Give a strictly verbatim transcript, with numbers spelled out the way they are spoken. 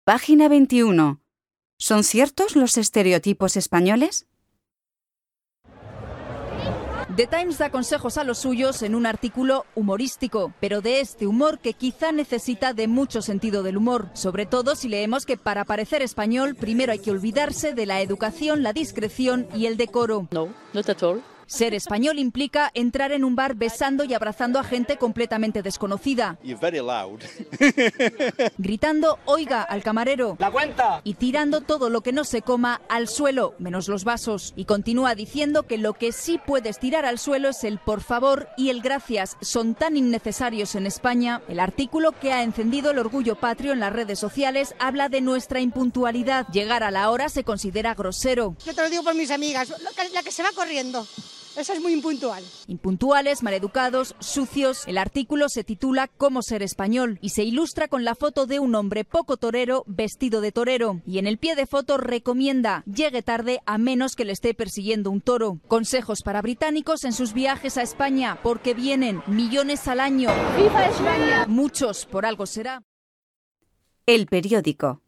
Página veintiuno. ¿Son ciertos los estereotipos españoles? The Times da consejos a los suyos en un artículo humorístico, pero de este humor que quizá necesita de mucho sentido del humor, sobre todo si leemos que para parecer español primero hay que olvidarse de la educación, la discreción y el decoro. No, not at all. Ser español implica entrar en un bar besando y abrazando a gente completamente desconocida. You're very loud. Gritando "oiga" al camarero. ¡La cuenta! Y tirando todo lo que no se coma al suelo, menos los vasos. Y continúa diciendo que lo que sí puedes tirar al suelo es el por favor y el gracias. Son tan innecesarios en España. El artículo que ha encendido el orgullo patrio en las redes sociales habla de nuestra impuntualidad. Llegar a la hora se considera grosero. Yo te lo digo por mis amigas, la que se va corriendo. Eso es muy impuntual. Impuntuales, maleducados, sucios. El artículo se titula "Cómo ser español" y se ilustra con la foto de un hombre poco torero vestido de torero. Y en el pie de foto recomienda: llegue tarde a menos que le esté persiguiendo un toro. Consejos para británicos en sus viajes a España, porque vienen millones al año. ¡Viva España! Muchos, por algo será. El periódico.